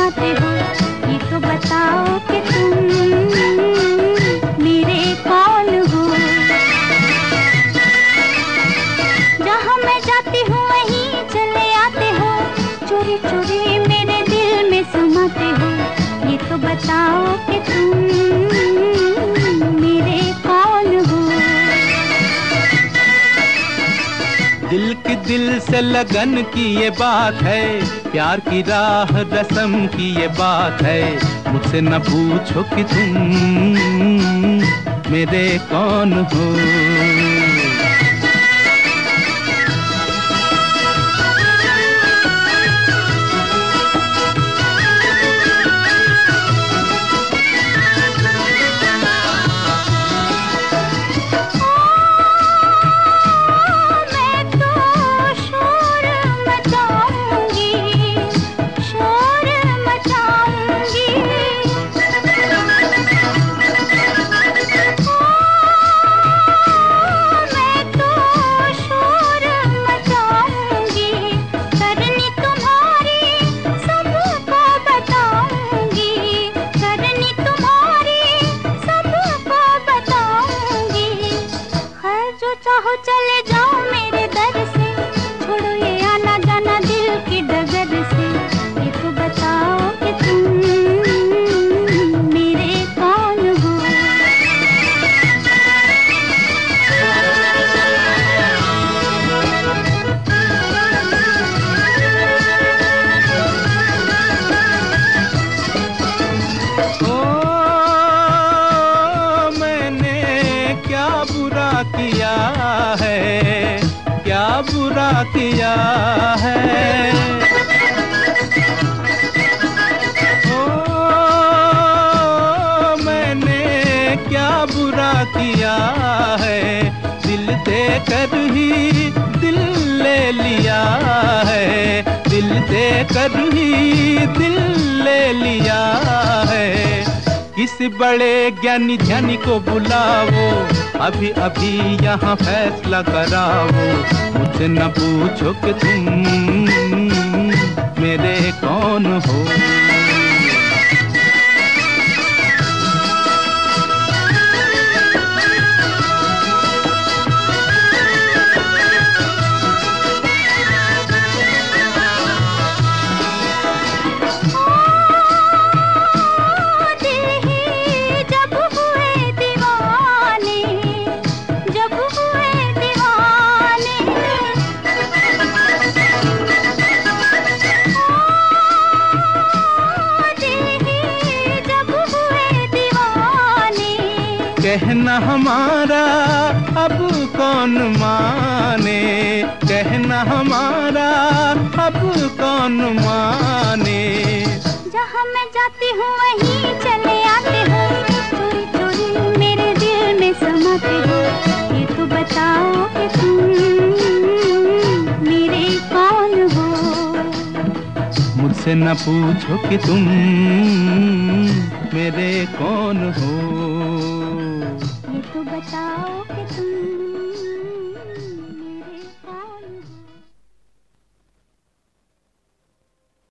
समाते हो, ये तो बताओ कि तुम मेरे कौन हो। जहाँ मैं जाती हूँ वहीं चले आते हो, चोरी चोरी मेरे दिल में समाते हो, ये तो बताओ कि तुम मेरे कौन हो। दिल की दिल से लगन की ये बात है, प्यार की राह रस्म की ये बात है। मुझसे न पूछो कि तुम मेरे कौन हो। चाहो चले जाओ मेरे दर से, छोड़ो ये आना जाना दिल की डगर से, ये तो बताओ कि तुम मेरे कौन हो। किया है, क्या बुरा किया है। ओ मैंने क्या बुरा किया है, दिल देकर ही दिल ले लिया है, दिल देकर ही दिल ले लिया है। किसी बड़े ज्ञानी ध्यानी को बुलाओ, अभी अभी यहाँ फैसला कराओ। मुझसे न पूछो कि तुम मेरे कौन हो। कहना हमारा अब कौन माने, कहना हमारा अब कौन माने। जहाँ मैं जाती हूँ वहीं चले आते हो, चोरी चोरी मेरे दिल में समाते हो, ये तो बताओ कि तुम मेरे कौन हो। मुझसे न पूछो कि तुम मेरे कौन हो, ये तो बताओ कि तुम